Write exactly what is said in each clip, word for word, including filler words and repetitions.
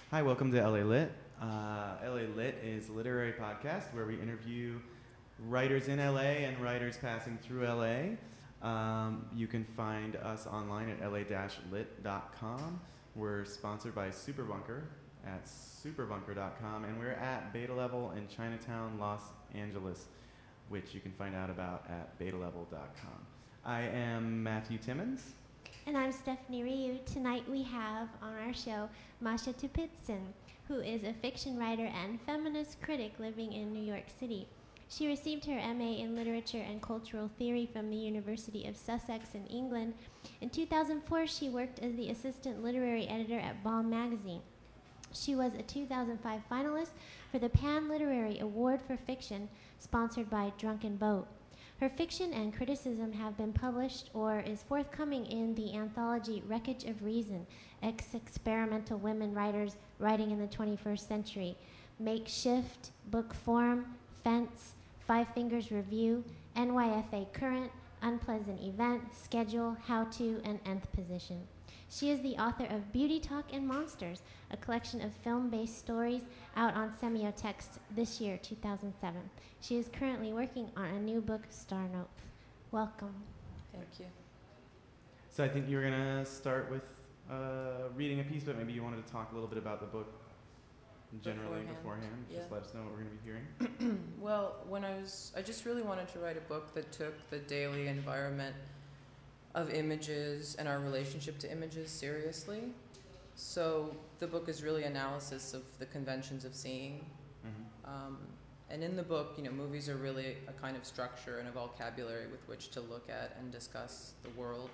Hi, welcome to L A Lit. Uh, L A Lit is a literary podcast where we interview writers in L A and writers passing through L A. Um, you can find us online at L A lit dot com. We're sponsored by Superbunker at superbunker dot com, and we're at Beta Level in Chinatown, Los Angeles, which you can find out about at beta level dot com. I am Matthew Timmons. And I'm Stephanie Ryu. Tonight we have on our show Masha Tupitsin, who is a fiction writer and feminist critic living in New York City. She received her M A in Literature and Cultural Theory from the University of Sussex in England. In two thousand four, she worked as the assistant literary editor at Bomb Magazine. She was a two thousand five finalist for the Pan Literary Award for Fiction, sponsored by Drunken Boat. Her fiction and criticism have been published or is forthcoming in the anthology Wreckage of Reason, Ex-Experimental Women Writers Writing in the twenty-first Century, Makeshift, Book Form, Fence, Five Fingers Review, N Y F A Current, Unpleasant Event, Schedule, How To, and Nth Position. She is the author of Beauty Talk and Monsters, a collection of film-based stories out on Semiotext this year, two thousand seven. She is currently working on a new book, Star Note. Welcome. Thank you. So I think you were going to start with uh, reading a piece, but maybe you wanted to talk a little bit about the book generally beforehand. beforehand. Yeah. Just let us know what we're going to be hearing. Well, when I was, I just really wanted to write a book that took the daily environment of images and our relationship to images seriously. So the book is really analysis of the conventions of seeing. Mm-hmm. Um, and in the book, you know, movies are really a kind of structure and a vocabulary with which to look at and discuss the world.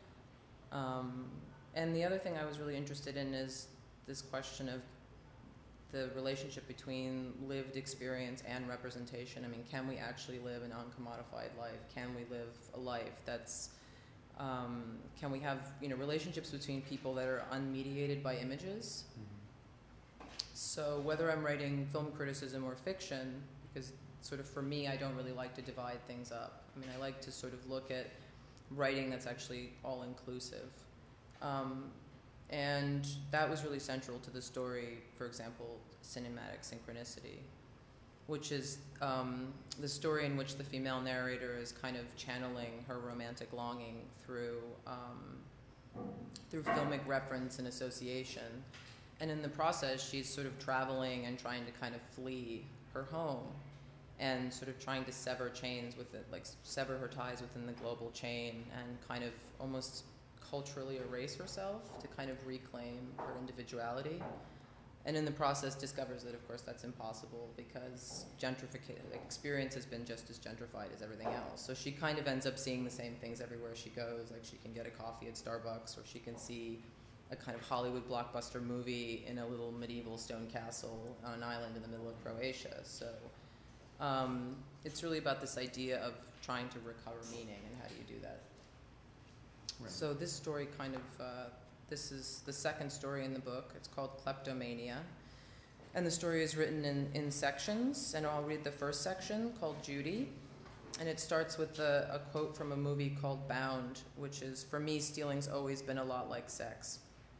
Um, and the other thing I was really interested in is this question of the relationship between lived experience and representation. I mean, can we actually live an uncommodified life? Can we live a life that's Um, can we have, you know, relationships between people that are unmediated by images? Mm-hmm. So whether I'm writing film criticism or fiction, because sort of for me, I don't really like to divide things up. I mean, I like to sort of look at writing that's actually all-inclusive. Um, and that was really central to the story, for example, Cinematic Synchronicity, which is um, the story in which the female narrator is kind of channeling her romantic longing through um, through filmic reference and association. And in the process, she's sort of traveling and trying to kind of flee her home and sort of trying to sever chains with it, like sever her ties within the global chain and kind of almost culturally erase herself to kind of reclaim her individuality. And in the process discovers that, of course, that's impossible because gentrification experience has been just as gentrified as everything else. So she kind of ends up seeing the same things everywhere she goes. Like she can get a coffee at Starbucks, or she can see a kind of Hollywood blockbuster movie in a little medieval stone castle on an island in the middle of Croatia. So um, it's really about this idea of trying to recover meaning, and how do you do that? Right. So this story kind of... Uh, This is the second story in the book. It's called Kleptomania. And the story is written in, in sections, and I'll read the first section called Judy. And it starts with a, a quote from a movie called Bound, which is, for me, stealing's always been a lot like sex.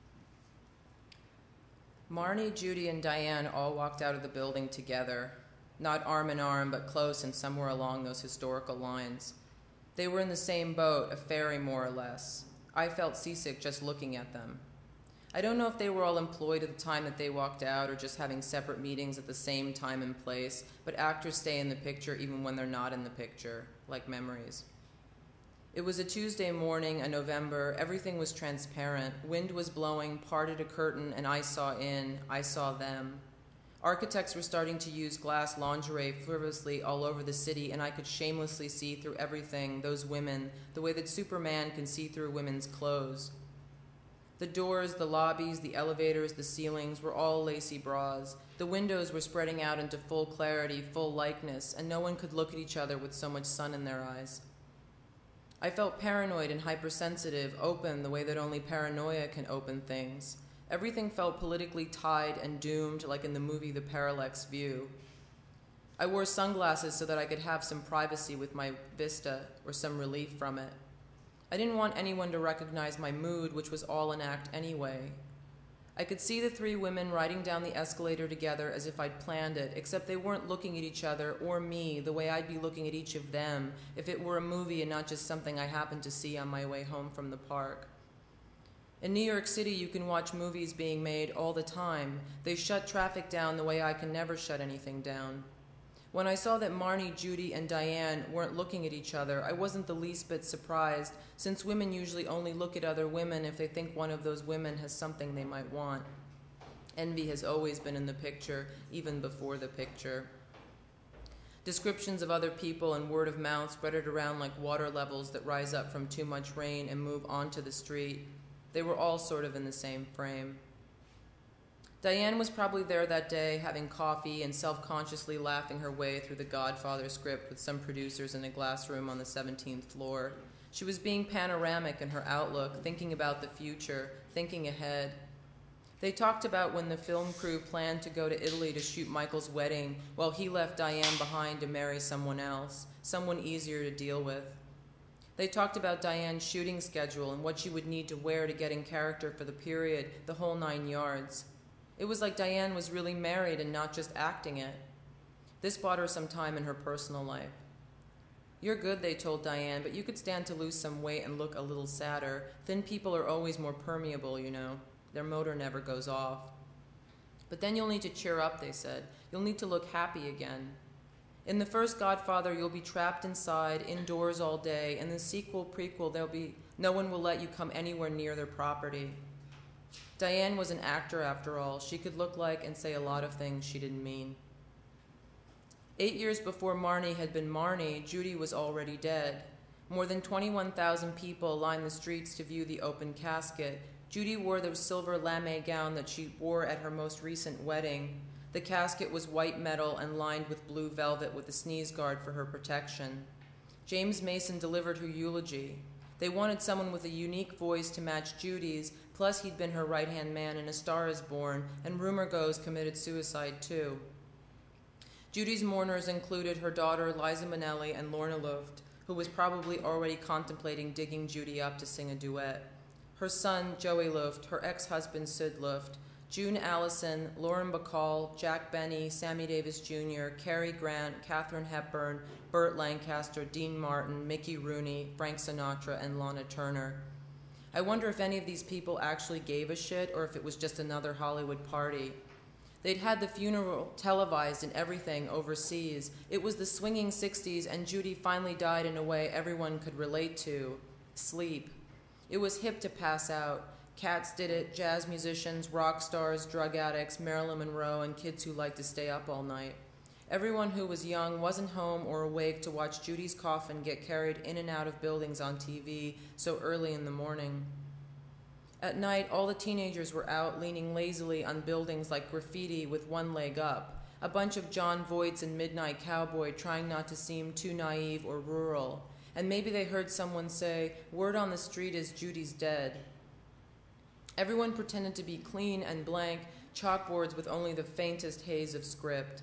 Marnie, Judy, and Diane all walked out of the building together, not arm in arm, but close and somewhere along those historical lines. They were in the same boat, a ferry more or less. I felt seasick just looking at them. I don't know if they were all employed at the time that they walked out or just having separate meetings at the same time and place, but actors stay in the picture even when they're not in the picture, like memories. It was a Tuesday morning, a November. Everything was transparent. Wind was blowing, parted a curtain, and I saw in, I saw them. Architects were starting to use glass lingerie frivolously all over the city, and I could shamelessly see through everything, those women, the way that Superman can see through women's clothes. The doors, the lobbies, the elevators, the ceilings were all lacy bras. The windows were spreading out into full clarity, full likeness, and no one could look at each other with so much sun in their eyes. I felt paranoid and hypersensitive, open the way that only paranoia can open things. Everything felt politically tied and doomed, like in the movie The Parallax View. I wore sunglasses so that I could have some privacy with my vista, or some relief from it. I didn't want anyone to recognize my mood, which was all an act anyway. I could see the three women riding down the escalator together as if I'd planned it, except they weren't looking at each other or me the way I'd be looking at each of them if it were a movie and not just something I happened to see on my way home from the park. In New York City, you can watch movies being made all the time. They shut traffic down the way I can never shut anything down. When I saw that Marnie, Judy, and Diane weren't looking at each other, I wasn't the least bit surprised, since women usually only look at other women if they think one of those women has something they might want. Envy has always been in the picture, even before the picture. Descriptions of other people and word of mouth spread it around like water levels that rise up from too much rain and move onto the street. They were all sort of in the same frame. Diane was probably there that day, having coffee and self-consciously laughing her way through the Godfather script with some producers in a glass room on the seventeenth floor. She was being panoramic in her outlook, thinking about the future, thinking ahead. They talked about when the film crew planned to go to Italy to shoot Michael's wedding while he left Diane behind to marry someone else, someone easier to deal with. They talked about Diane's shooting schedule and what she would need to wear to get in character for the period, the whole nine yards. It was like Diane was really married and not just acting it. This bought her some time in her personal life. You're good, they told Diane, but you could stand to lose some weight and look a little sadder. Thin people are always more permeable, you know. Their motor never goes off. But then you'll need to cheer up, they said. You'll need to look happy again. In the first Godfather, you'll be trapped inside, indoors all day. In the sequel, prequel, there'll be no one will let you come anywhere near their property. Diane was an actor, after all. She could look like and say a lot of things she didn't mean. Eight years before Marnie had been Marnie, Judy was already dead. More than twenty-one thousand people lined the streets to view the open casket. Judy wore the silver lame gown that she wore at her most recent wedding. The casket was white metal and lined with blue velvet with a sneeze guard for her protection. James Mason delivered her eulogy. They wanted someone with a unique voice to match Judy's, plus he'd been her right-hand man in A Star is Born, and rumor goes committed suicide too. Judy's mourners included her daughter Liza Minnelli and Lorna Luft, who was probably already contemplating digging Judy up to sing a duet. Her son, Joey Luft, her ex-husband, Sid Luft, June Allison, Lauren Bacall, Jack Benny, Sammy Davis Junior, Cary Grant, Katharine Hepburn, Burt Lancaster, Dean Martin, Mickey Rooney, Frank Sinatra, and Lana Turner. I wonder if any of these people actually gave a shit or if it was just another Hollywood party. They'd had the funeral televised and everything overseas. It was the swinging sixties, and Judy finally died in a way everyone could relate to: sleep. It was hip to pass out. Cats did it, jazz musicians, rock stars, drug addicts, Marilyn Monroe, and kids who liked to stay up all night. Everyone who was young wasn't home or awake to watch Judy's coffin get carried in and out of buildings on T V so early in the morning. At night, all the teenagers were out leaning lazily on buildings like graffiti with one leg up, a bunch of John Voights and Midnight Cowboy trying not to seem too naive or rural. And maybe they heard someone say, "Word on the street is Judy's dead." Everyone pretended to be clean and blank, chalkboards with only the faintest haze of script.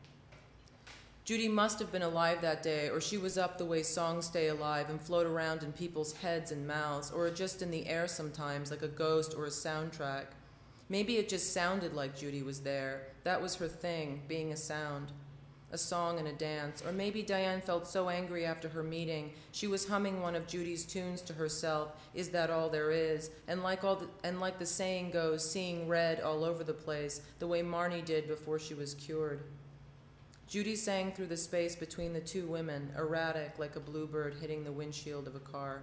Judy must have been alive that day, or she was up the way songs stay alive and float around in people's heads and mouths, or just in the air sometimes like a ghost or a soundtrack. Maybe it just sounded like Judy was there. That was her thing, being a sound. A song and a dance. Or maybe Diane felt so angry after her meeting, she was humming one of Judy's tunes to herself, "Is That All There Is?" And like, all the, and like the saying goes, seeing red all over the place, the way Marnie did before she was cured. Judy sang through the space between the two women, erratic like a bluebird hitting the windshield of a car.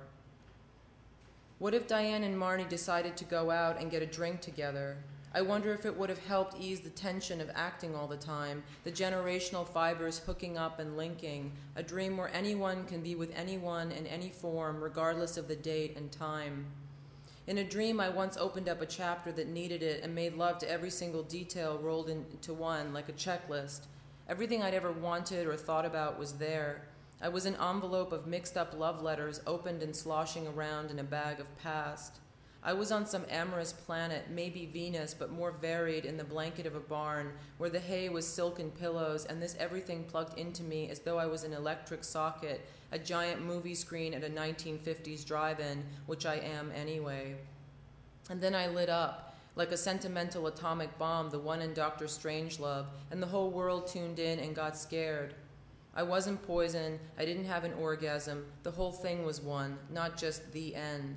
What if Diane and Marnie decided to go out and get a drink together? I wonder if it would have helped ease the tension of acting all the time, the generational fibers hooking up and linking, a dream where anyone can be with anyone in any form, regardless of the date and time. In a dream, I once opened up a chapter that needed it and made love to every single detail rolled into one, like a checklist. Everything I'd ever wanted or thought about was there. I was an envelope of mixed-up love letters opened and sloshing around in a bag of past. I was on some amorous planet, maybe Venus, but more varied, in the blanket of a barn, where the hay was silken pillows, and this everything plugged into me as though I was an electric socket, a giant movie screen at a nineteen fifties drive-in, which I am anyway. And then I lit up. Like a sentimental atomic bomb, the one in Doctor Strangelove, and the whole world tuned in and got scared. I wasn't poison, I didn't have an orgasm, the whole thing was one, not just the end.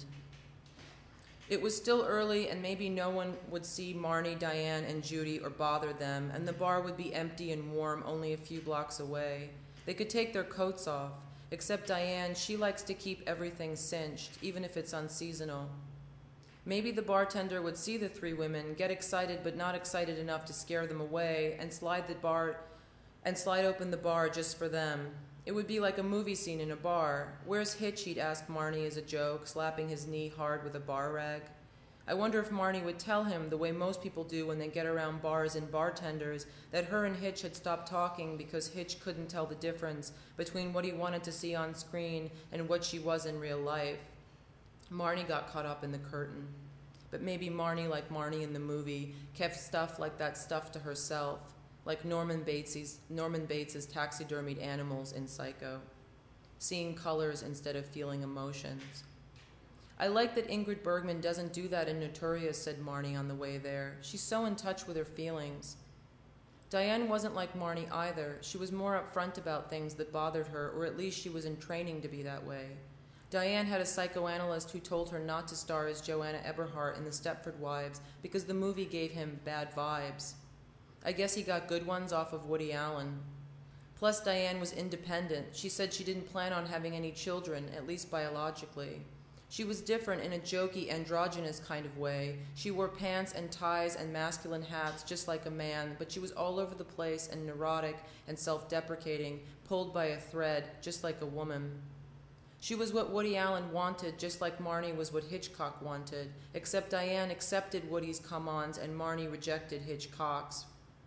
It was still early, and maybe no one would see Marnie, Diane, and Judy or bother them, and the bar would be empty and warm only a few blocks away. They could take their coats off, except Diane, she likes to keep everything cinched, even if it's unseasonal. Maybe the bartender would see the three women, get excited but not excited enough to scare them away, and slide the bar and slide open the bar just for them. It would be like a movie scene in a bar. "Where's Hitch?" he'd ask Marnie as a joke, slapping his knee hard with a bar rag. I wonder if Marnie would tell him, the way most people do when they get around bars and bartenders, that her and Hitch had stopped talking because Hitch couldn't tell the difference between what he wanted to see on screen and what she was in real life. Marnie got caught up in the curtain. But maybe Marnie, like Marnie in the movie, kept stuff like that stuff to herself, like Norman Bates's, Norman Bates's taxidermied animals in Psycho, seeing colors instead of feeling emotions. I like that Ingrid Bergman doesn't do that in Notorious, said Marnie on the way there. She's so in touch with her feelings. Diane wasn't like Marnie either. She was more upfront about things that bothered her, or at least she was in training to be that way. Diane had a psychoanalyst who told her not to star as Joanna Eberhardt in The Stepford Wives because the movie gave him bad vibes. I guess he got good ones off of Woody Allen. Plus, Diane was independent. She said she didn't plan on having any children, at least biologically. She was different in a jokey, androgynous kind of way. She wore pants and ties and masculine hats just like a man, but she was all over the place and neurotic and self-deprecating, pulled by a thread, just like a woman. She was what Woody Allen wanted, just like Marnie was what Hitchcock wanted, except Diane accepted Woody's come-ons and Marnie rejected Hitchcock's.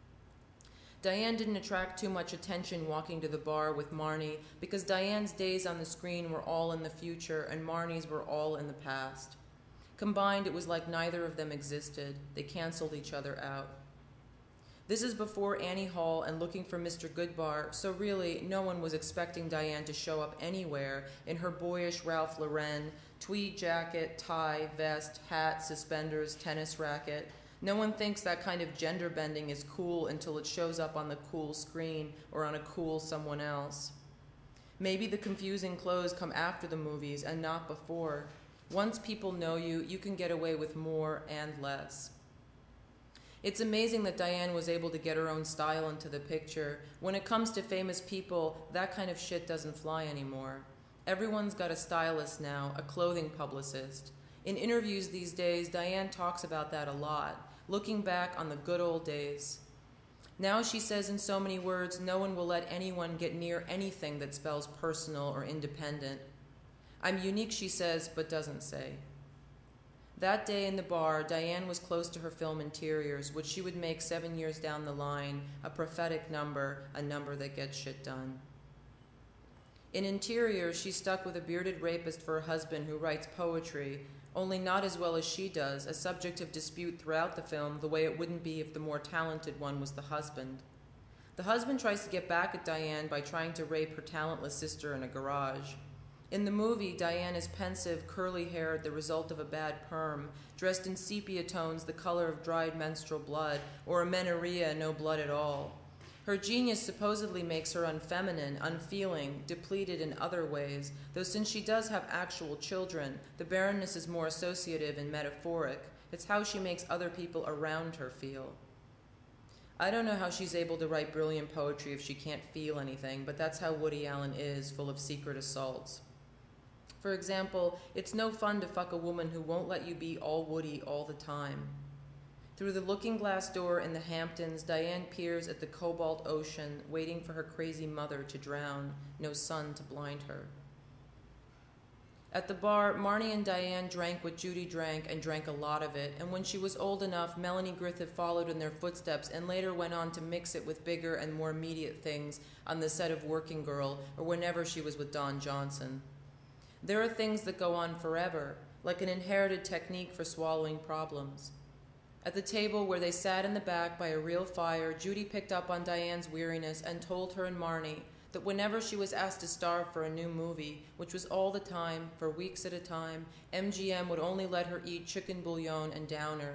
Diane didn't attract too much attention walking to the bar with Marnie because Diane's days on the screen were all in the future and Marnie's were all in the past. Combined, it was like neither of them existed. They canceled each other out. This is before Annie Hall and Looking for Mister Goodbar, so really no one was expecting Diane to show up anywhere in her boyish Ralph Lauren, tweed jacket, tie, vest, hat, suspenders, tennis racket. No one thinks that kind of gender bending is cool until it shows up on the cool screen or on a cool someone else. Maybe the confusing clothes come after the movies and not before. Once people know you, you can get away with more and less. It's amazing that Diane was able to get her own style into the picture. When it comes to famous people, that kind of shit doesn't fly anymore. Everyone's got a stylist now, a clothing publicist. In interviews these days, Diane talks about that a lot, looking back on the good old days. Now she says in so many words, no one will let anyone get near anything that spells personal or independent. I'm unique, she says, but doesn't say. That day in the bar, Diane was close to her film Interiors, which she would make seven years down the line, a prophetic number, a number that gets shit done. In Interiors, she's stuck with a bearded rapist for a husband who writes poetry, only not as well as she does, a subject of dispute throughout the film, the way it wouldn't be if the more talented one was the husband. The husband tries to get back at Diane by trying to rape her talentless sister in a garage. In the movie, Diane is pensive, curly-haired, the result of a bad perm, dressed in sepia tones the color of dried menstrual blood, or amenorrhea, no blood at all. Her genius supposedly makes her unfeminine, unfeeling, depleted in other ways, though since she does have actual children, the barrenness is more associative and metaphoric. It's how she makes other people around her feel. I don't know how she's able to write brilliant poetry if she can't feel anything, but that's how Woody Allen is, full of secret assaults. For example, it's no fun to fuck a woman who won't let you be all Woody all the time. Through the looking glass door in the Hamptons, Diane peers at the cobalt ocean, waiting for her crazy mother to drown, no sun to blind her. At the bar, Marnie and Diane drank what Judy drank and drank a lot of it, and when she was old enough, Melanie Griffith followed in their footsteps and later went on to mix it with bigger and more immediate things on the set of Working Girl or whenever she was with Don Johnson. There are things that go on forever, like an inherited technique for swallowing problems. At the table where they sat in the back by a real fire, Judy picked up on Diane's weariness and told her and Marnie that whenever she was asked to star for a new movie, which was all the time, for weeks at a time, M G M would only let her eat chicken bouillon and downers,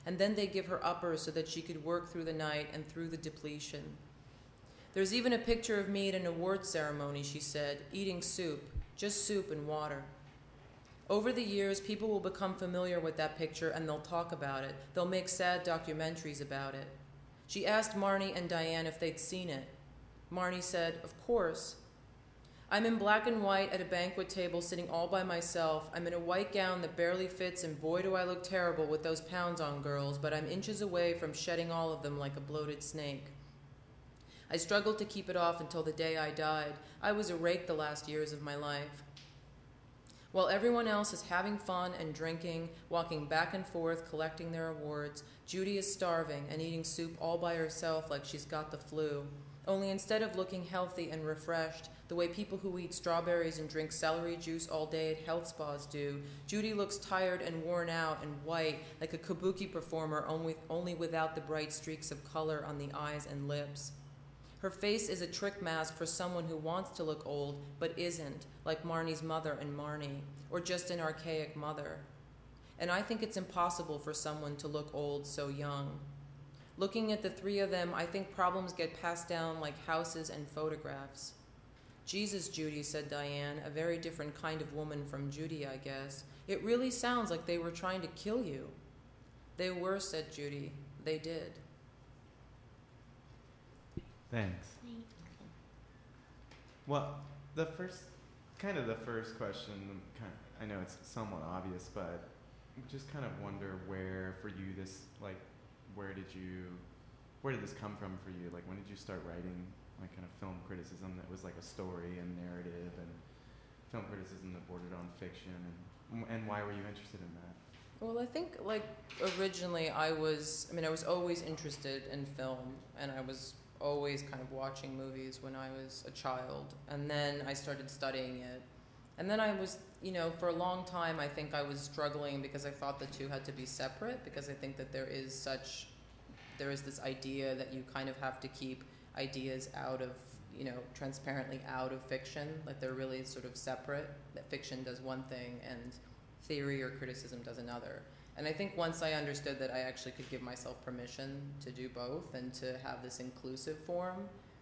and then they give her uppers so that she could work through the night and through the depletion. There's even a picture of me at an award ceremony, she said, eating soup, just soup and water. Over the years, people will become familiar with that picture and they'll talk about it. They'll make sad documentaries about it. She asked Marnie and Diane if they'd seen it. Marnie said, of course. I'm in black and white at a banquet table sitting all by myself. I'm in a white gown that barely fits, and boy do I look terrible with those pounds on, girls, but I'm inches away from shedding all of them like a bloated snake. I struggled to keep it off until the day I died. I was a rake the last years of my life. While everyone else is having fun and drinking, walking back and forth, collecting their awards, Judy is starving and eating soup all by herself like she's got the flu. Only instead of looking healthy and refreshed, the way people who eat strawberries and drink celery juice all day at health spas do, Judy looks tired and worn out and white, like a kabuki performer, only, only without the bright streaks of color on the eyes and lips. Her face is a trick mask for someone who wants to look old, but isn't, like Marnie's mother and Marnie, or just an archaic mother. And I think it's impossible for someone to look old so young. Looking at the three of them, I think problems get passed down like houses and photographs. Jesus, Judy, said Diane, a very different kind of woman from Judy, I guess. It really sounds like they were trying to kill you. They were, said Judy. They did. Thanks. Well, the first, kind of the first question, kind of, I know it's somewhat obvious, but just kind of wonder where for you this, like, where did you, where did this come from for you? Like, when did you start writing, like, kind of film criticism that was like a story and narrative, and film criticism that bordered on fiction, and and why were you interested in that? Well, I think, like, originally I was, I mean, I was always interested in film, and I was always kind of watching movies when I was a child, and then I started studying it. And then I was, you know, for a long time I think I was struggling because I thought the two had to be separate, because I think that there is such, there is this idea that you kind of have to keep ideas out of, you know, transparently out of fiction, like they're really sort of separate, that fiction does one thing and theory or criticism does another. And I think once I understood that I actually could give myself permission to do both and to have this inclusive form,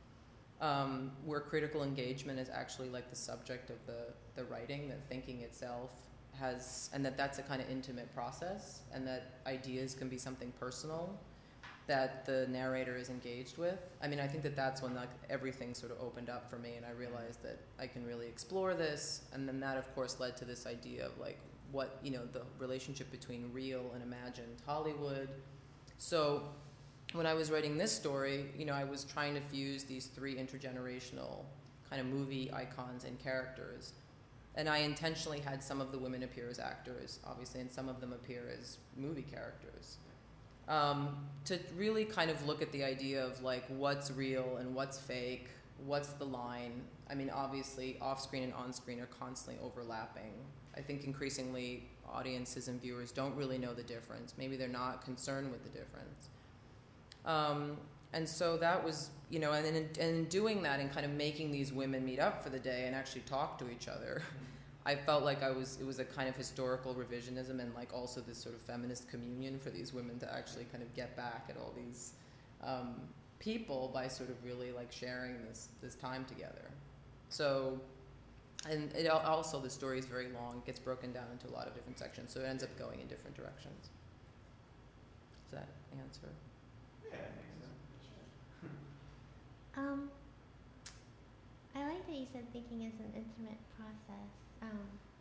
um, where critical engagement is actually like the subject of the, the writing, that thinking itself has, and that that's a kind of intimate process, and that ideas can be something personal that the narrator is engaged with. I mean, I think that that's when like everything sort of opened up for me, and I realized that I can really explore this, and then that of course led to this idea of like, what, you know, the relationship between real and imagined Hollywood. So when I was writing this story, you know, I was trying to fuse these three intergenerational kind of movie icons and characters. And I intentionally had some of the women appear as actors, obviously, and some of them appear as movie characters. Um, to really kind of look at the idea of like what's real and what's fake, what's the line. I mean, obviously, off-screen and on-screen are constantly overlapping. I think increasingly audiences and viewers don't really know the difference. Maybe they're not concerned with the difference. Um, and so that was, you know, and in, and in doing that and kind of making these women meet up for the day and actually talk to each other, I felt like I was, it was a kind of historical revisionism and like also this sort of feminist communion for these women to actually kind of get back at all these um, people by sort of really like sharing this, this time together. So, and it also, the story is very long, it gets broken down into a lot of different sections, so it ends up going in different directions. Does that answer? Yeah, I think so. Um, I like that you said thinking is an intimate process. Um,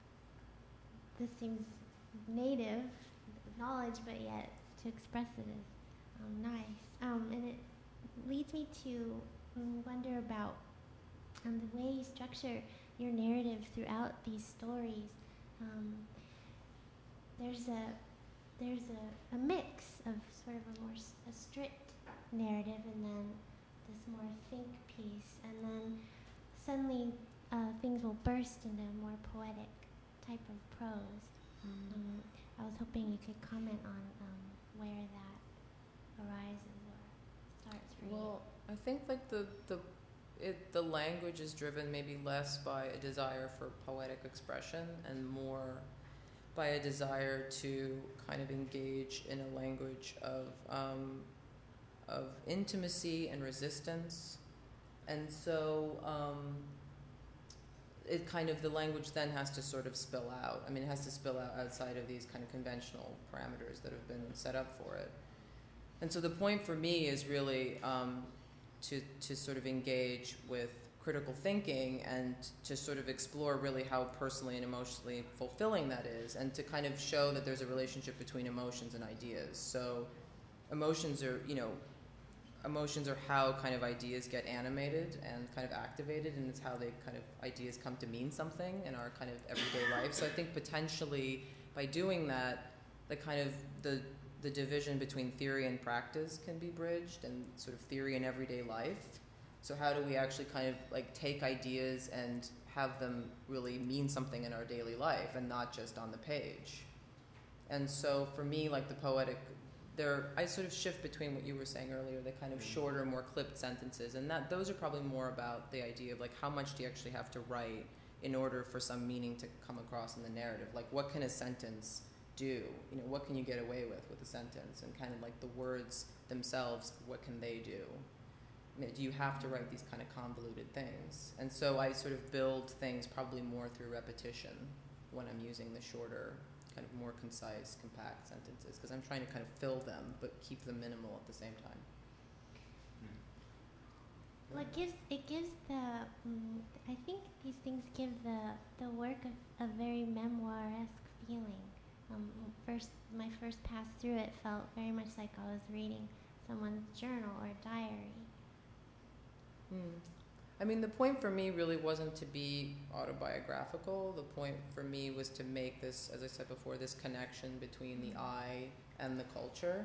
this seems native knowledge, but yet to express it is um, nice. Um, and it leads me to um, wonder about um, the way you structure your narrative throughout these stories. Um, there's a there's a, a mix of sort of a more s- a strict narrative and then this more think piece, and then suddenly uh, things will burst into a more poetic type of prose. Mm-hmm. Um, I was hoping you could comment on um, where that arises or starts for Well, I think like the the it the language is driven maybe less by a desire for poetic expression and more by a desire to kind of engage in a language of um, of intimacy and resistance. And so um, it kind of, the language then has to sort of spill out. I mean, it has to spill out outside of these kind of conventional parameters that have been set up for it. And so the point for me is really um, to, to sort of engage with critical thinking and to sort of explore really how personally and emotionally fulfilling that is, and to kind of show that there's a relationship between emotions and ideas. So emotions are, you know, emotions are how kind of ideas get animated and kind of activated, and it's how they kind of, ideas come to mean something in our kind of everyday life. So I think potentially by doing that, the kind of, the, the division between theory and practice can be bridged, and sort of theory and everyday life. So how do we actually kind of like take ideas and have them really mean something in our daily life and not just on the page? And so for me, like the poetic, there, I sort of shift between what you were saying earlier, the kind of shorter, more clipped sentences, and that those are probably more about the idea of like how much do you actually have to write in order for some meaning to come across in the narrative? Like what can a sentence do? You know, what can you get away with with a sentence? And kind of like the words themselves, what can they do? I mean, do you have to write these kind of convoluted things? And so I sort of build things probably more through repetition when I'm using the shorter, kind of more concise, compact sentences, because I'm trying to kind of fill them but keep them minimal at the same time. Well, it gives it gives the um, I think these things give the the work a, a very memoir-esque feeling. Um, first, my first pass through it felt very much like I was reading someone's journal or diary. Hmm. I mean, the point for me really wasn't to be autobiographical. The point for me was to make this, as I said before, this connection between the I and the culture,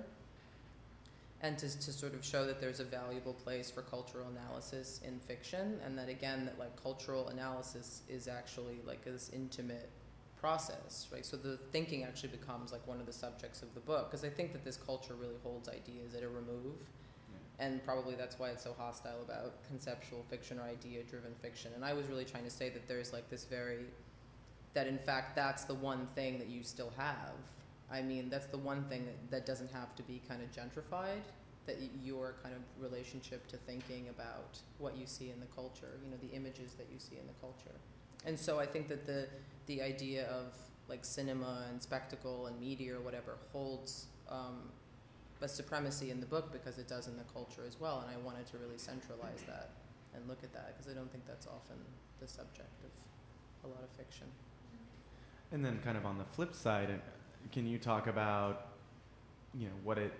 and to, to sort of show that there's a valuable place for cultural analysis in fiction, and that again, that like cultural analysis is actually like this intimate process, right? So the thinking actually becomes like one of the subjects of the book, because I think that this culture really holds ideas at a remove. And probably that's why it's so hostile about conceptual fiction or idea-driven fiction. And I was really trying to say that there's like this very, that in fact that's the one thing that you still have. I mean, that's the one thing that, that doesn't have to be kind of gentrified, that y- your kind of relationship to thinking about what you see in the culture, you know, the images that you see in the culture. And so I think that the, the idea of like cinema and spectacle and media or whatever holds um, a supremacy in the book because it does in the culture as well, and I wanted to really centralize that and look at that, because I don't think that's often the subject of a lot of fiction. And then kind of on the flip side, can you talk about, you know, what it,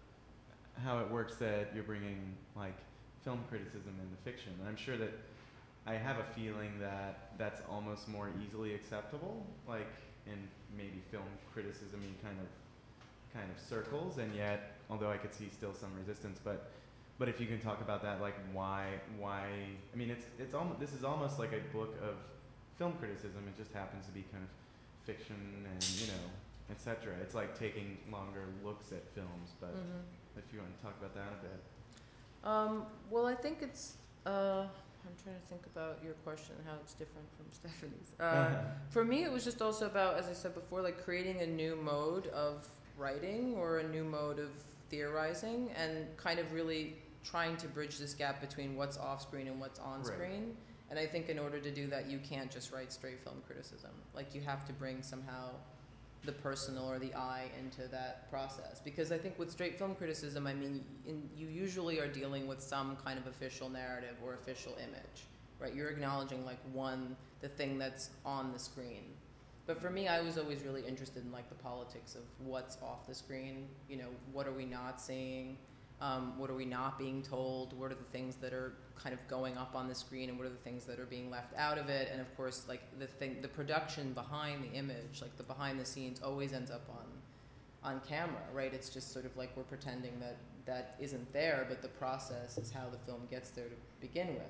how it works that you're bringing like film criticism into fiction? And I'm sure that I have a feeling that that's almost more easily acceptable, like in maybe film criticism-y kind of kind of circles, and yet, although I could see still some resistance, but but if you can talk about that, like why why I mean, it's it's almost, this is almost like a book of film criticism. It just happens to be kind of fiction and, you know, et cetera. It's like taking longer looks at films, but Mm-hmm. if you want to talk about that a bit. Um, well, I think it's, uh, I'm trying to think about your question, how it's different from Stephanie's. Uh, for me, it was just also about, as I said before, like creating a new mode of writing or a new mode of theorizing, and kind of really trying to bridge this gap between what's off screen and what's on Right. screen. And I think in order to do that, you can't just write straight film criticism. Like you have to bring somehow the personal or the I into that process. Because I think with straight film criticism, I mean, in, you usually are dealing with some kind of official narrative or official image, right? You're acknowledging like one, the thing that's on the screen. But for me, I was always really interested in like the politics of what's off the screen. You know, what are we not seeing? Um, what are we not being told? What are the things that are kind of going up on the screen, and what are the things that are being left out of it? And of course, like the thing, the production behind the image, like the behind the scenes, always ends up on, on camera, right? It's just sort of like we're pretending that that isn't there, but the process is how the film gets there to begin with.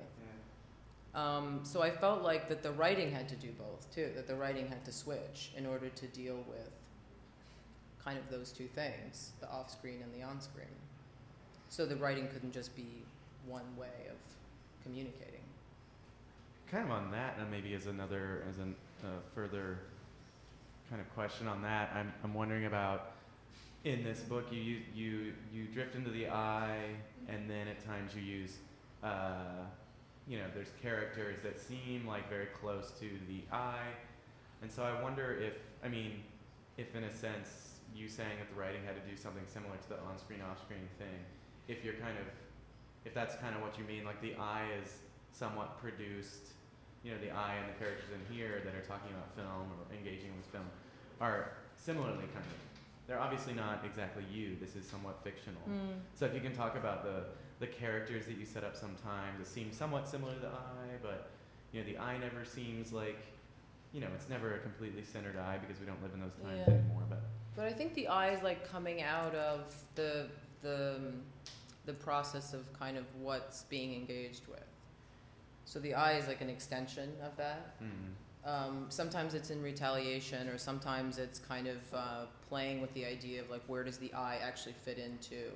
Um, so I felt like that the writing had to do both too, that the writing had to switch in order to deal with kind of those two things, the off-screen and the on-screen. So the writing couldn't just be one way of communicating. Kind of on that, and maybe as another, as a uh, further kind of question on that. I'm I'm wondering about in this book you you you, you drift into the eye, and then at times you use uh, you know there's characters that seem like very close to the eye, and so I wonder if I mean if in a sense you saying that the writing had to do something similar to the on-screen off-screen thing, if you're kind of if that's kind of what you mean, like the eye is somewhat produced. You know, the eye and the characters in here that are talking about film or engaging with film are similarly kind of, they're obviously not exactly you. This is somewhat fictional. Mm. So if you can talk about the, the characters that you set up sometimes, it seems somewhat similar to the eye, but, you know, the eye never seems like, you know, it's never a completely centered eye because we don't live in those times Yeah. anymore. But But I think the eye is like coming out of the the the process of kind of what's being engaged with. So the eye is like an extension of that. mm, Um, sometimes it's in retaliation, or sometimes it's kind of uh, playing with the idea of like where does the eye actually fit into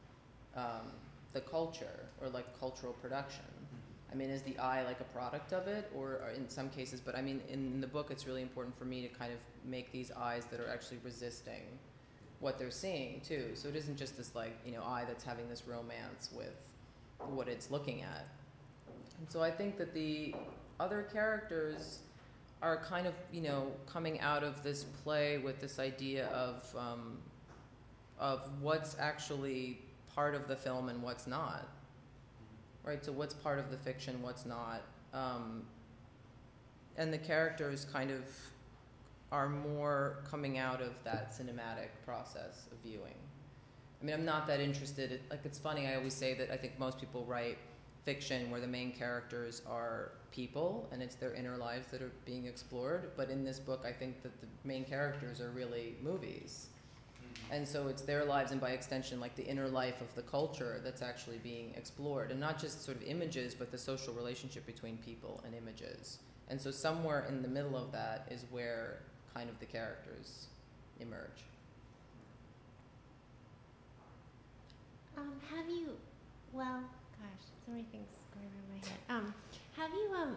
um, the culture or like cultural production. I mean, is the eye like a product of it, or, or in some cases? But I mean, in the book, it's really important for me to kind of make these eyes that are actually resisting what they're seeing too. So it isn't just this like you know eye that's having this romance with what it's looking at. And so I think that the other characters are kind of, you know, coming out of this play with this idea of um, of what's actually part of the film and what's not. Right? So what's part of the fiction, what's not. Um, and the characters kind of are more coming out of that cinematic process of viewing. I mean, I'm not that interested. Like, it's funny, I always say that I think most people write fiction where the main characters are people and it's their inner lives that are being explored, but in this book I think that the main characters are really movies, and so it's their lives and by extension like the inner life of the culture that's actually being explored, and not just sort of images but the social relationship between people and images. And so somewhere in the middle of that is where kind of the characters emerge. Um, have you, well, gosh, so many things going on in my head. Um, have you um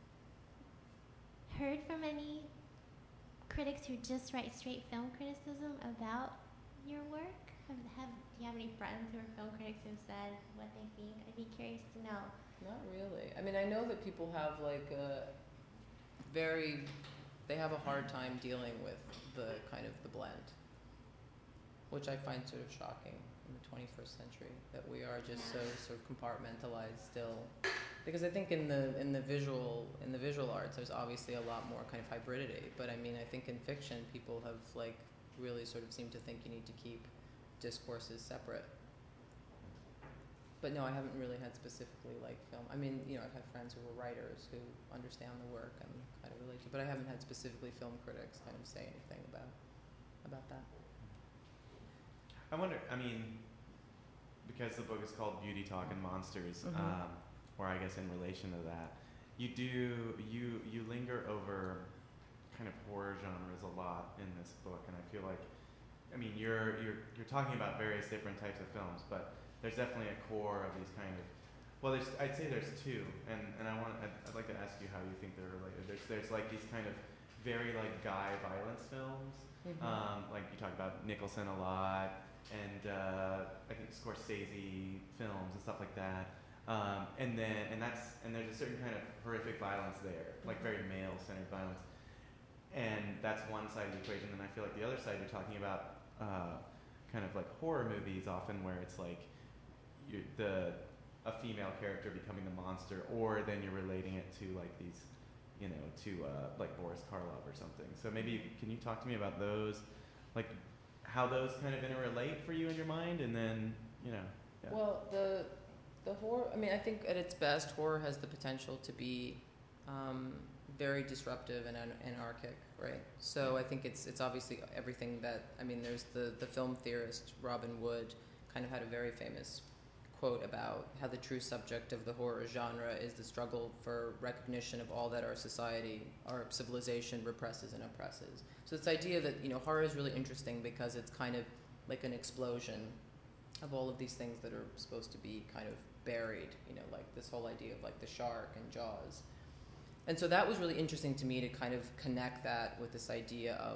heard from any critics who just write straight film criticism about your work? Have, have do you have any friends who are film critics who have said what they think? I'd be curious to know. Not really. I mean, I know that people have like a very, they have a hard time dealing with the kind of the blend, which I find sort of shocking in the twenty-first century, that we are just so sort of compartmentalized still. Because I think in the in the visual in the visual arts, there's obviously a lot more kind of hybridity. But I mean, I think in fiction, people have like really sort of seemed to think you need to keep discourses separate. But no, I haven't really had specifically like film. I mean, you know, I've had friends who were writers who understand the work and kind of relate to, but I haven't had specifically film critics kind of say anything about about that. I wonder, I mean, because the book is called Beauty Talk and Monsters, Mhm. um, or I guess in relation to that, you do, you, you linger over kind of horror genres a lot in this book, and I feel like, I mean, you're, you're, you're talking about various different types of films, but there's definitely a core of these kind of, well, there's, I'd say there's two, and, and I want, I'd, I'd like to ask you how you think they're related. There's, there's like these kind of very like guy violence films, Mhm. um, like you talk about Nicholson a lot, and uh, I think Scorsese films and stuff like that. Um, and then, and that's, and there's a certain kind of horrific violence there, like very male-centered violence. And that's one side of the equation. And I feel like the other side, you're talking about uh, kind of like horror movies often where it's like you the a female character becoming the monster, or then you're relating it to like these, you know, to uh, like Boris Karloff or something. So maybe can you talk to me about those, like how those kind of interrelate for you in your mind, and then, you know. Yeah. Well, the the horror. I mean, I think at its best, horror has the potential to be um, very disruptive and an- anarchic, right? So I think it's it's obviously everything that. I mean, there's the the film theorist Robin Wood kind of had a very famous quote about how the true subject of the horror genre is the struggle for recognition of all that our society, our civilization represses and oppresses. So this idea that, you know, horror is really interesting because it's kind of like an explosion of all of these things that are supposed to be kind of buried, you know, like this whole idea of like the shark and Jaws. And so that was really interesting to me to kind of connect that with this idea of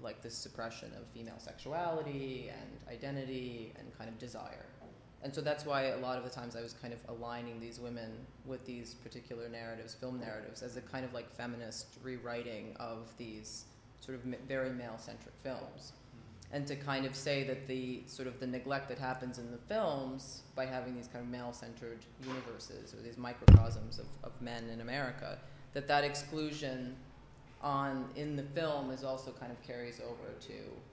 like this suppression of female sexuality and identity and kind of desire. And so that's why a lot of the times I was kind of aligning these women with these particular narratives, film narratives, as a kind of like feminist rewriting of these sort of ma- very male-centric films. And to kind of say that the sort of the neglect that happens in the films by having these kind of male-centered universes or these microcosms of, of men in America, that that exclusion on in the film is also kind of carries over to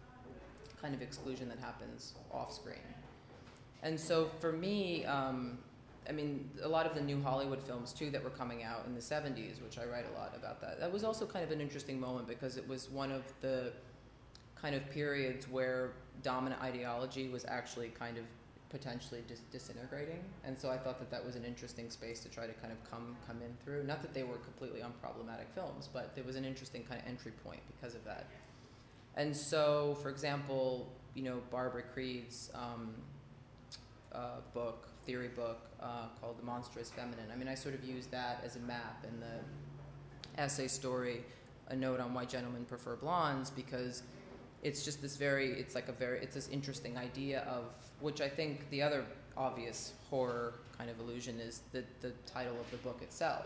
kind of exclusion that happens off screen. And so for me, um, I mean, a lot of the new Hollywood films too that were coming out in the seventies, which I write a lot about that, that was also kind of an interesting moment because it was one of the kind of periods where dominant ideology was actually kind of potentially dis- disintegrating. And so I thought that that was an interesting space to try to kind of come come in through. Not that they were completely unproblematic films, but there was an interesting kind of entry point because of that. And so, for example, you know, Barbara Creed's um, uh, book, theory book, uh, called The Monstrous Feminine. I mean, I sort of used that as a map in the essay story, A Note on Why Gentlemen Prefer Blondes, because it's just this very, it's like a very, it's this interesting idea of, which I think the other obvious horror kind of illusion is the, the title of the book itself,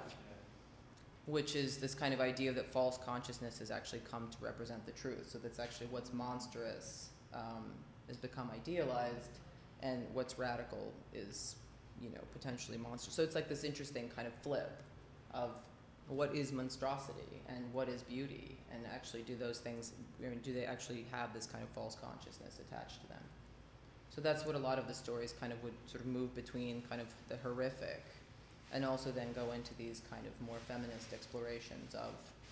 which is this kind of idea that false consciousness has actually come to represent the truth. So that's actually what's monstrous um, has become idealized, and what's radical is, you know, potentially monstrous. So it's like this interesting kind of flip of what is monstrosity and what is beauty, and actually do those things, I mean, do they actually have this kind of false consciousness attached to them? So that's what a lot of the stories kind of would sort of move between kind of the horrific and also then go into these kind of more feminist explorations of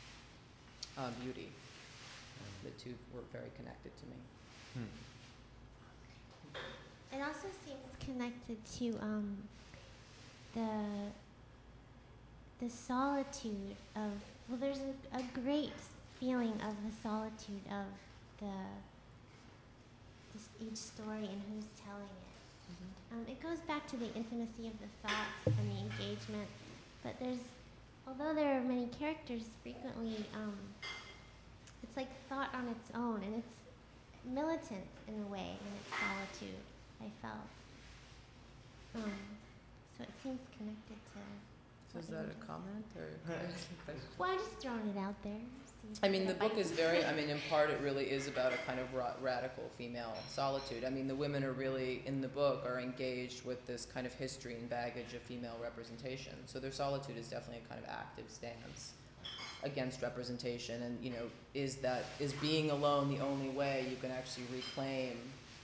uh, beauty. The two were very connected to me. Hmm. It also seems connected to um, the the solitude of, well, there's a, a great feeling of the solitude of the this, each story and who's telling it. Mm-hmm. Um, it goes back to the intimacy of the thought and the engagement, but there's, although there are many characters, frequently um, it's like thought on its own, and it's militant in a way in its solitude, I felt. Um, so it seems connected to. So is that a comment or? Well, I'm just throwing it out there. See I mean, the if book can- is very, I mean, in part it really is about a kind of ra- radical female solitude. I mean, the women are really, in the book, are engaged with this kind of history and baggage of female representation. So their solitude is definitely a kind of active stance against representation, and, you know, is that, is being alone the only way you can actually reclaim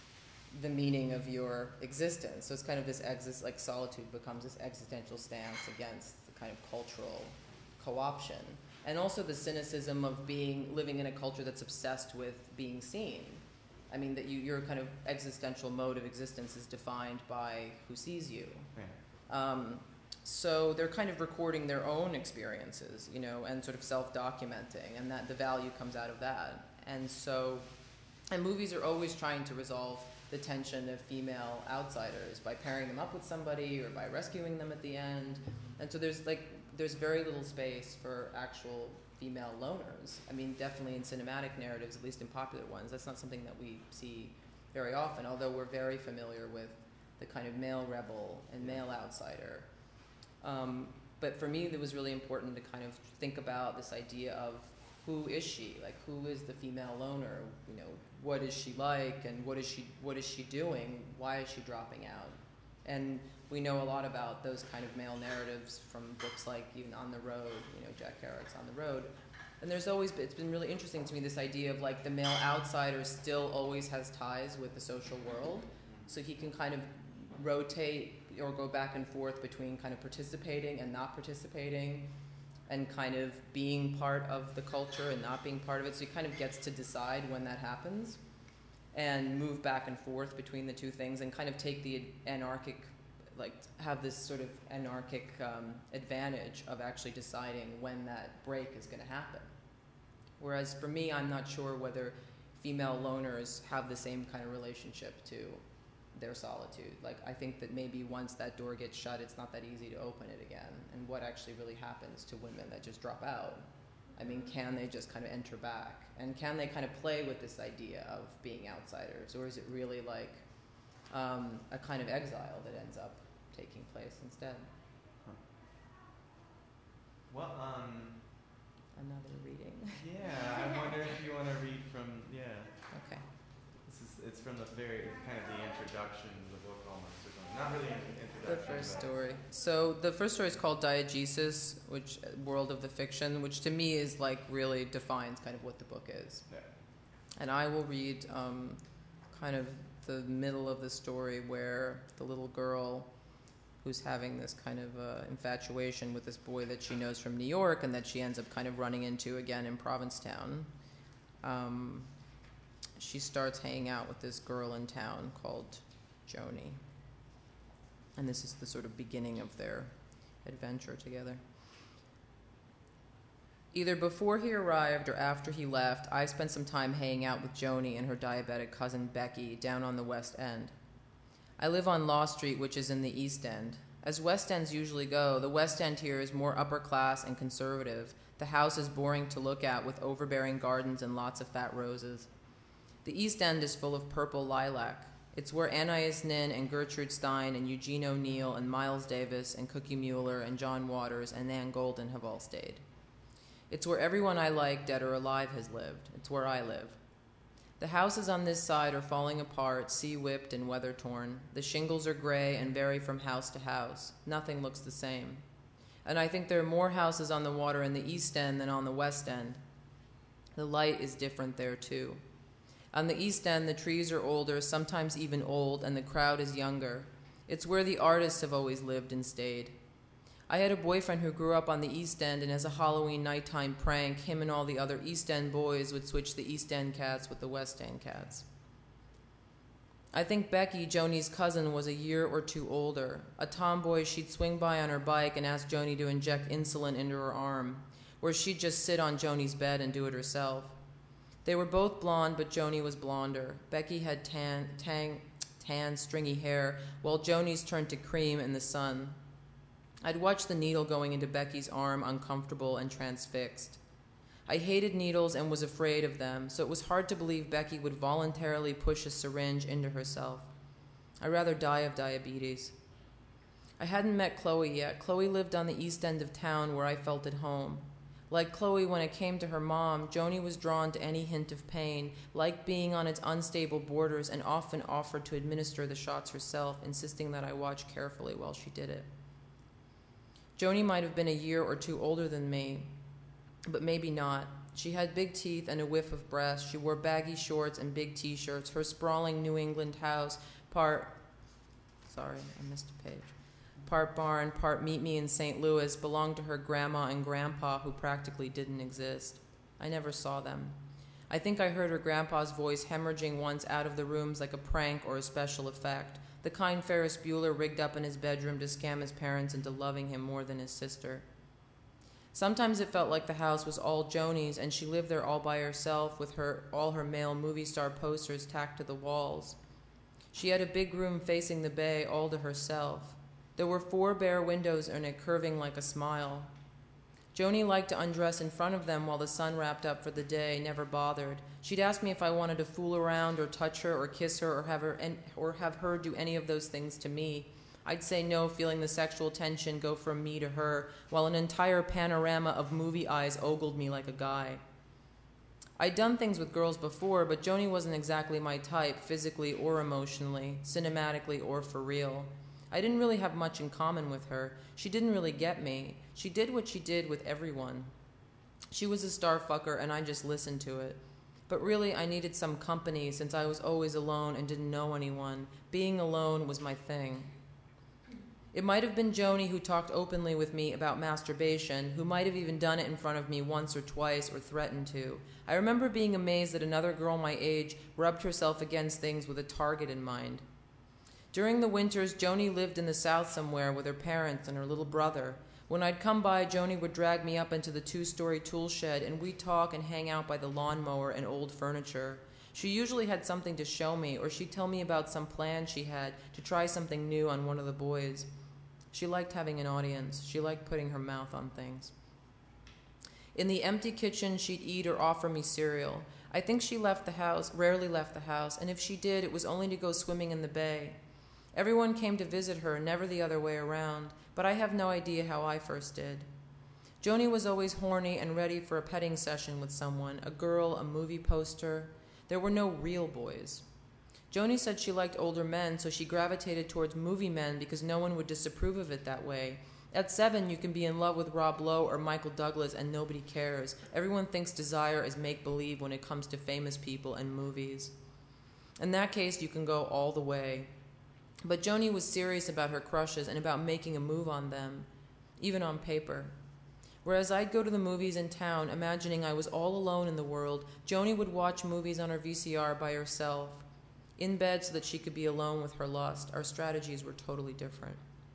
the meaning of your existence? So it's kind of this exist, like solitude becomes this existential stance against the kind of cultural co-option. And also the cynicism of being, living in a culture that's obsessed with being seen. I mean, that you, your kind of existential mode of existence is defined by who sees you. Right. Um, so they're kind of recording their own experiences, you know, and sort of self-documenting, and that the value comes out of that. And so, and movies are always trying to resolve the tension of female outsiders by pairing them up with somebody or by rescuing them at the end. And so there's like, there's very little space for actual female loners. I mean, definitely in cinematic narratives, at least in popular ones, that's not something that we see very often, although we're very familiar with the kind of male rebel and male outsider. Um, but for me, it was really important to kind of think about this idea of who is she? Like, who is the female loner? You know, what is she like, and what is she what is she doing? Why is she dropping out? And we know a lot about those kind of male narratives from books like even On the Road, you know, Jack Kerouac's On the Road. And there's always been, it's been really interesting to me, this idea of like the male outsider still always has ties with the social world. So he can kind of rotate or go back and forth between kind of participating and not participating, and kind of being part of the culture and not being part of it. So he kind of gets to decide when that happens and move back and forth between the two things and kind of take the anarchic, like have this sort of anarchic um, advantage of actually deciding when that break is going to happen. Whereas for me, I'm not sure whether female loners have the same kind of relationship to their solitude. Like, I think that maybe once that door gets shut, it's not that easy to open it again. And what actually really happens to women that just drop out I mean, can they just kind of enter back? And can they kind of play with this idea of being outsiders? Or is it really like um, a kind of exile that ends up taking place instead? Huh. Well, um, Another reading. yeah, I wonder if you want to read from, yeah. Okay. This is, it's from the very, kind of the introduction to the book almost, or something. Not really an The introduction. first but- story. So the first story is called Diegesis, which World of the Fiction, which to me is like really defines kind of what the book is. Yeah. And I will read um, kind of the middle of the story where the little girl who's having this kind of uh, infatuation with this boy that she knows from New York and that she ends up kind of running into again in Provincetown. Um, she starts hanging out with this girl in town called Joni. And this is the sort of beginning of their adventure together. Either before he arrived or after he left, I spent some time hanging out with Joni and her diabetic cousin Becky down on the West End. I live on Law Street, which is in the East End. As West Ends usually go, the West End here is more upper class and conservative. The house is boring to look at with overbearing gardens and lots of fat roses. The East End is full of purple lilac. It's where Anais Nin and Gertrude Stein and Eugene O'Neill and Miles Davis and Cookie Mueller and John Waters and Nan Golden have all stayed. It's where everyone I like, dead or alive, has lived. It's where I live. The houses on this side are falling apart, sea-whipped and weather-torn. The shingles are gray and vary from house to house. Nothing looks the same. And I think there are more houses on the water in the East End than on the West End. The light is different there, too. On the East End, the trees are older, sometimes even old, and the crowd is younger. It's where the artists have always lived and stayed. I had a boyfriend who grew up on the East End, and as a Halloween nighttime prank, him and all the other East End boys would switch the East End cats with the West End cats. I think Becky, Joni's cousin, was a year or two older. A tomboy, she'd swing by on her bike and ask Joni to inject insulin into her arm, or she'd just sit on Joni's bed and do it herself. They were both blonde, but Joni was blonder. Becky had tan, tang, tan, stringy hair, while Joni's turned to cream in the sun. I'd watch the needle going into Becky's arm, uncomfortable and transfixed. I hated needles and was afraid of them, so it was hard to believe Becky would voluntarily push a syringe into herself. I'd rather die of diabetes. I hadn't met Chloe yet. Chloe lived on the east end of town where I felt at home. Like Chloe, when it came to her mom, Joni was drawn to any hint of pain, liked being on its unstable borders, and often offered to administer the shots herself, insisting that I watch carefully while she did it. Joni might have been a year or two older than me, but maybe not. She had big teeth and a whiff of breast. She wore baggy shorts and big T-shirts. Her sprawling New England house, part, sorry, I missed a page, part barn, part meet me in Saint Louis, belonged to her grandma and grandpa who practically didn't exist. I never saw them. I think I heard her grandpa's voice hemorrhaging once out of the rooms like a prank or a special effect. The kind Ferris Bueller rigged up in his bedroom to scam his parents into loving him more than his sister. Sometimes it felt like the house was all Joni's, and she lived there all by herself with her all her male movie star posters tacked to the walls. She had a big room facing the bay all to herself. There were four bare windows in it curving like a smile. Joni liked to undress in front of them while the sun wrapped up for the day, never bothered. She'd ask me if I wanted to fool around or touch her or kiss her or have her or have her do any of those things to me. I'd say no, feeling the sexual tension go from me to her, while an entire panorama of movie eyes ogled me like a guy. I'd done things with girls before, but Joni wasn't exactly my type, physically or emotionally, cinematically or for real. I didn't really have much in common with her. She didn't really get me. She did what she did with everyone. She was a star fucker, and I just listened to it. But really, I needed some company since I was always alone and didn't know anyone. Being alone was my thing. It might have been Joni who talked openly with me about masturbation, who might have even done it in front of me once or twice or threatened to. I remember being amazed that another girl my age rubbed herself against things with a target in mind. During the winters, Joni lived in the South somewhere with her parents and her little brother. When I'd come by, Joni would drag me up into the two-story tool shed, and we'd talk and hang out by the lawnmower and old furniture. She usually had something to show me, or she'd tell me about some plan she had to try something new on one of the boys. She liked having an audience. She liked putting her mouth on things. In the empty kitchen, she'd eat or offer me cereal. I think she left the house, rarely left the house, and if she did, it was only to go swimming in the bay. Everyone came to visit her, never the other way around, but I have no idea how I first did. Joni was always horny and ready for a petting session with someone, a girl, a movie poster. There were no real boys. Joni said she liked older men, so she gravitated towards movie men because no one would disapprove of it that way. At seven, you can be in love with Rob Lowe or Michael Douglas and nobody cares. Everyone thinks desire is make-believe when it comes to famous people and movies. In that case, you can go all the way. But Joni was serious about her crushes and about making a move on them, even on paper. Whereas I'd go to the movies in town imagining I was all alone in the world, Joni would watch movies on her V C R by herself, in bed so that she could be alone with her lust. Our strategies were totally different.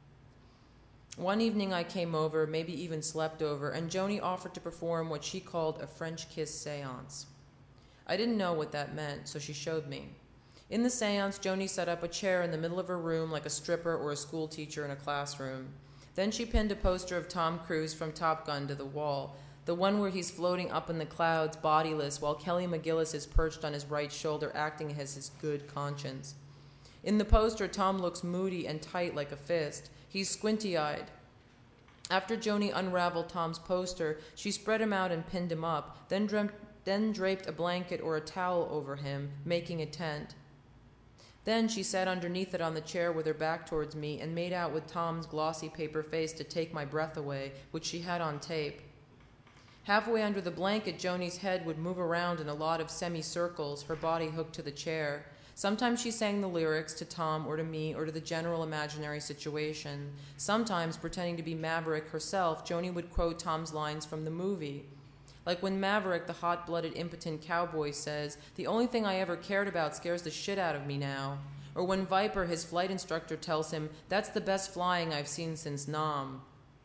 One evening I came over, maybe even slept over, and Joni offered to perform what she called a French kiss seance. I didn't know what that meant, so she showed me. In the seance, Joni set up a chair in the middle of her room like a stripper or a school teacher in a classroom. Then she pinned a poster of Tom Cruise from Top Gun to the wall, the one where he's floating up in the clouds, bodiless, while Kelly McGillis is perched on his right shoulder, acting as his good conscience. In the poster, Tom looks moody and tight like a fist. He's squinty-eyed. After Joni unraveled Tom's poster, she spread him out and pinned him up, then, dreamt, then draped a blanket or a towel over him, making a tent. Then she sat underneath it on the chair with her back towards me and made out with Tom's glossy paper face to take my breath away, which she had on tape. Halfway under the blanket, Joni's head would move around in a lot of semicircles, her body hooked to the chair. Sometimes she sang the lyrics to Tom or to me or to the general imaginary situation. Sometimes, pretending to be Maverick herself, Joni would quote Tom's lines from the movie. Like when Maverick, the hot-blooded, impotent cowboy, says, "The only thing I ever cared about scares the shit out of me now." Or when Viper, his flight instructor, tells him, "That's the best flying I've seen since Nam."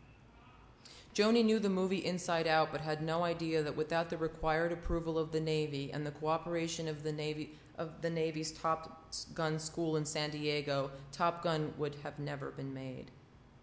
Joni knew the movie inside out, but had no idea that without the required approval of the Navy and the cooperation of the Navy of the Navy's Top Gun school in San Diego, Top Gun would have never been made.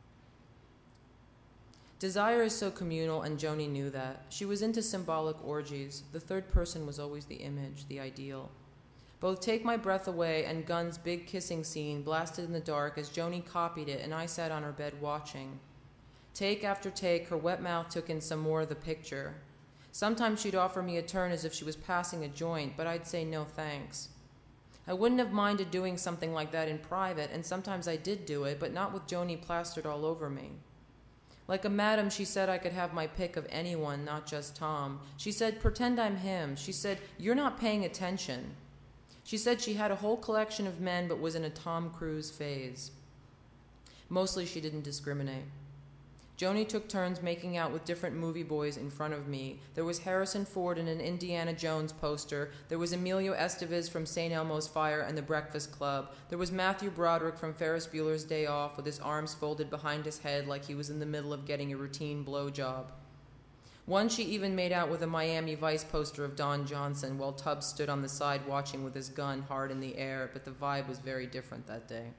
Desire is so communal, and Joni knew that. She was into symbolic orgies. The third person was always the image, the ideal. Both Take My Breath Away and Gunn's big kissing scene blasted in the dark as Joni copied it, and I sat on her bed watching. Take after take, her wet mouth took in some more of the picture. Sometimes she'd offer me a turn as if she was passing a joint, but I'd say no thanks. I wouldn't have minded doing something like that in private, and sometimes I did do it, but not with Joni plastered all over me. Like a madam, she said I could have my pick of anyone, not just Tom. She said, "Pretend I'm him." She said, "You're not paying attention." She said she had a whole collection of men but was in a Tom Cruise phase. Mostly she didn't discriminate. Joni took turns making out with different movie boys in front of me. There was Harrison Ford in an Indiana Jones poster. There was Emilio Estevez from Saint Elmo's Fire and the Breakfast Club. There was Matthew Broderick from Ferris Bueller's Day Off with his arms folded behind his head like he was in the middle of getting a routine blowjob. Once she even made out with a Miami Vice poster of Don Johnson while Tubbs stood on the side watching with his gun hard in the air, but the vibe was very different that day.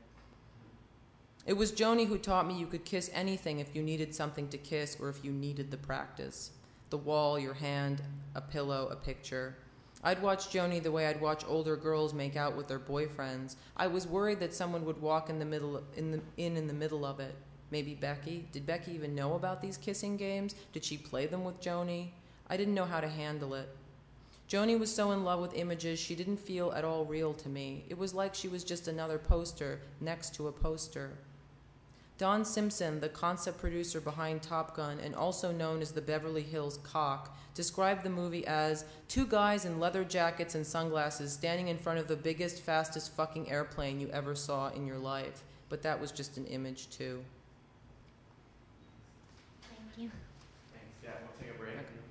It was Joni who taught me you could kiss anything if you needed something to kiss or if you needed the practice. The wall, your hand, a pillow, a picture. I'd watch Joni the way I'd watch older girls make out with their boyfriends. I was worried that someone would walk in the middle in the in in the middle of it. Maybe Becky. Did Becky even know about these kissing games? Did she play them with Joni? I didn't know how to handle it. Joni was so in love with images she didn't feel at all real to me. It was like she was just another poster next to a poster. Don Simpson, the concept producer behind Top Gun and also known as the Beverly Hills Cock, described the movie as two guys in leather jackets and sunglasses standing in front of the biggest, fastest fucking airplane you ever saw in your life. But that was just an image, too. Thank you. Thanks. Yeah, we'll take a break. Okay.